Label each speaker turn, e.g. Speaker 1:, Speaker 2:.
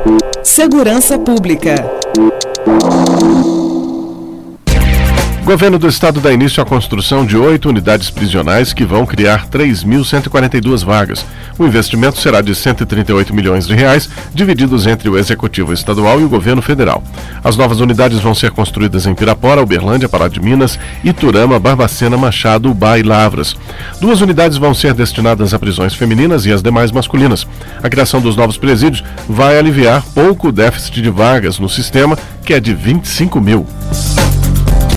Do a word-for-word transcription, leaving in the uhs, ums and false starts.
Speaker 1: Segurança Pública.
Speaker 2: O governo do estado dá início à construção de oito unidades prisionais que vão criar três mil cento e quarenta e duas vagas. O investimento será de cento e trinta e oito milhões de reais, divididos entre o Executivo Estadual e o governo federal. As novas unidades vão ser construídas em Pirapora, Uberlândia, Pará de Minas, Iturama, Barbacena, Machado, Ubá e Lavras. Duas unidades vão ser destinadas a prisões femininas e as demais masculinas. A criação dos novos presídios vai aliviar pouco o déficit de vagas no sistema, que é de vinte e cinco mil.